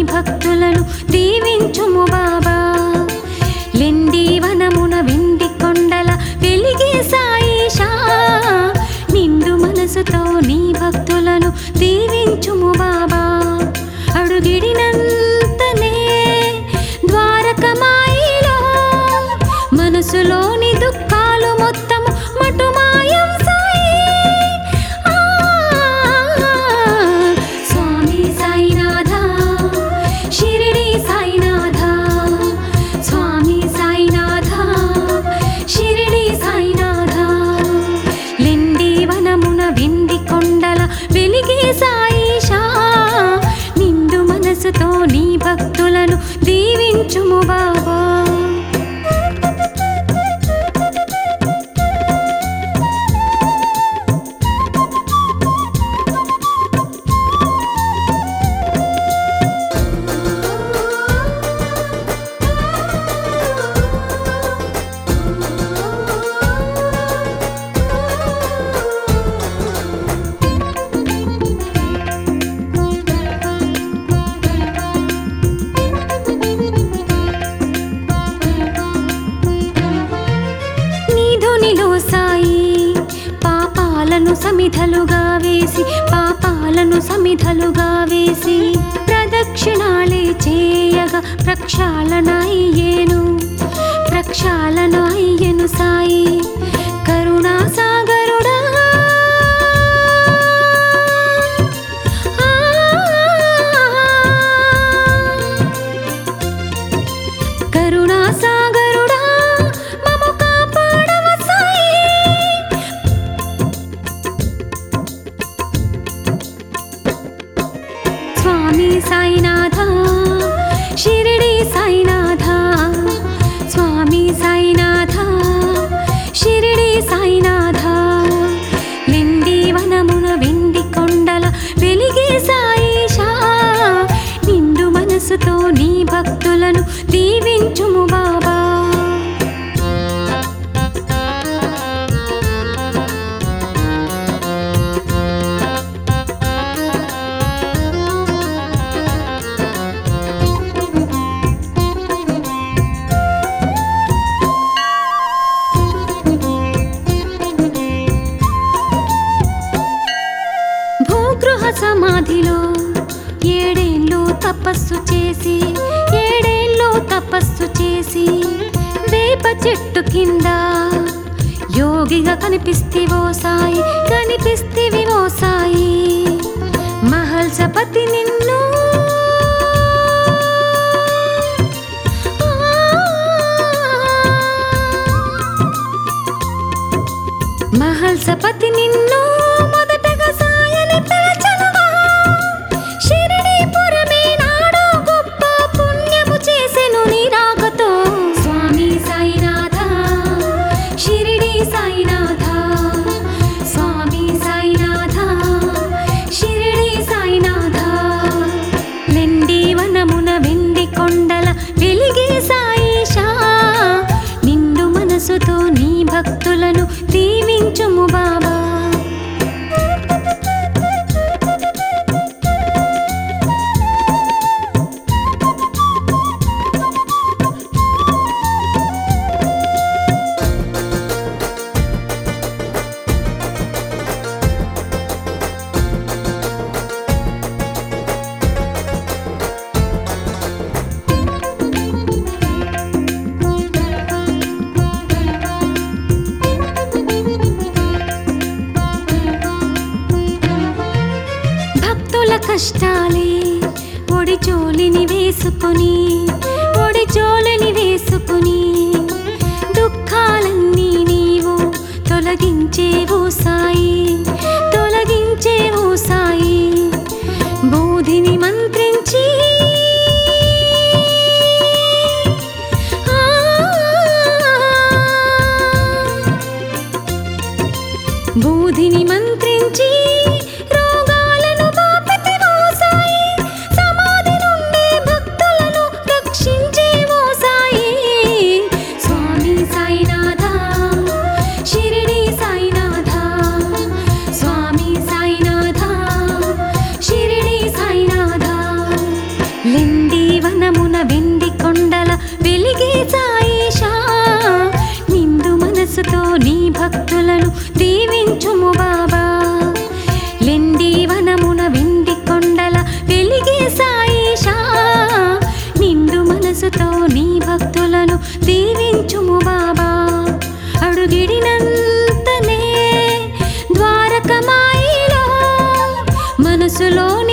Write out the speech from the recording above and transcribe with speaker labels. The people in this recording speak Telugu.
Speaker 1: భక్తులను దీవించుము బాబా. లెండి వనమున వెండి కొండల వెలిగే సాయిషా, నిండు మనసుతో నీ భక్తులను దీవించుము బాబా. అడుగిడినంతనే ద్వారకమాయిలో మనసులోని దుఃఖాలు మొత్తము మటుమాయం సాయి. స్వామి సాయినాథ, షిరిడి సాయినాథ, స్వామి సాయినాథ, షిరిడి సాయినాథ. లెండి వనమున వెండి కొండల వెలిగే సాయిషా, నిండు మనసుతో నీ భక్తులను దీవించుము బాబా. సమిధలుగా వేసి పాపాలను సమిధలుగా వేసి ప్రదక్షిణాలే చేయగా ప్రక్షాళన అయ్యేను, ప్రక్షాళన అయ్యెను సాయి. కరుణా సాగరుడా, కరుణా సాగరుడా మము కాపాడవ సాయి. స్వామి సాయినాథ, షిరిడి సాయినాథ, స్వామి సాయినాథ, షిరిడి సాయినాథ. లెండి వనమున వెండి కొండల వెలిగే సాయిషా, నిండు మనసుతో నీ భక్తులను దీవించుము బాబా. భూగృహ సమాధిలో ఏడేళ్ళు తపస్సు చేసి, ఏడేళ్ళు తపస్సు చేసి వేప చెట్టు కింద యోగిగా కనిపిస్తివో సాయి, కనిపిస్తివివో సాయి. మహల్సపతి నిన్ను మహల్సపతి నిన్ను మొదటగా సాయని పిలచనుగా. షిరిడి పురమే నాడు గొప్ప పుణ్యము చేసెను నీ రాకతో. స్వామి సాయినాథ, షిరిడి సాయినాథ, స్వామి సాయినాథ, షిరిడి సాయినాథ. లెండి వనమున వెండి కొండల వెలిగే సాయిషా, నిండు మనసుతో నీ భక్తులను దీవించుము బాబా. కష్టాలే ఒడిచోలిని వేసుకుని, ఒడిచోలిని వేసుకుని దుఃఖాలన్నీ నీవు తొలగించేవు సాయి, తొలగించేవు సాయి. బోధిని మంత్రించి బోధిని మంత్రించి మనసులోని